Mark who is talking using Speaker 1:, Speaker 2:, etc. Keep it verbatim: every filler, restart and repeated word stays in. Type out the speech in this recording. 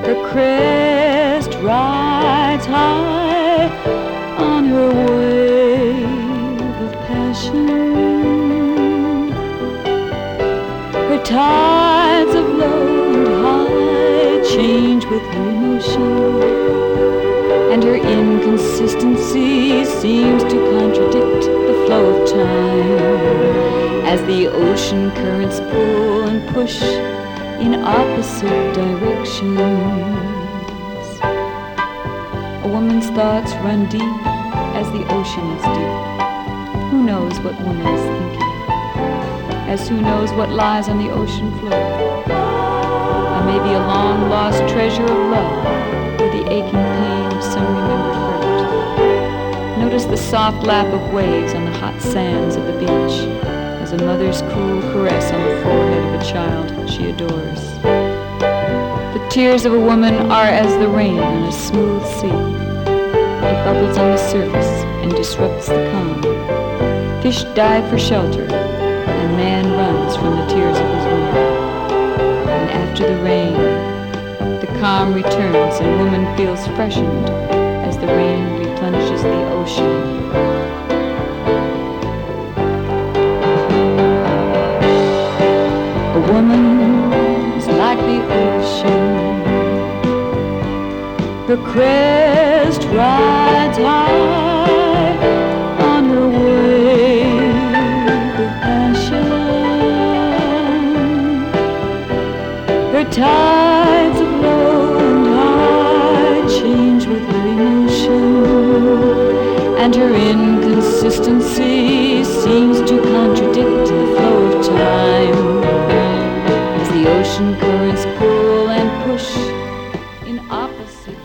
Speaker 1: Her crest rides high on her wave of passion. Her tides of low and high change with her emotion, and her inconsistency seems to contradict the flow of time as the ocean currents pull and push in opposite directions. A woman's thoughts run deep as the ocean is deep. Who knows what woman is thinking? As who knows what lies on the ocean floor? I may be a long-lost treasure of love, or the aching pain of some remembered hurt. Notice the soft lap of waves on the hot sands of the beach, as a mother's cool caress on the forehead of a child she adores. The tears of a woman are as the rain on a smooth sea. It bubbles on the surface and disrupts the calm. Fish dive for shelter, and man runs from the tears of his woman. And after the rain, the calm returns and woman feels freshened as the rain replenishes the ocean. A woman is like the ocean. Her crest rides high on her wave of passion. Her tides of low and high change with her emotion, and her inconsistency seems to contradict the flow of time as the ocean currents pull and push in opposite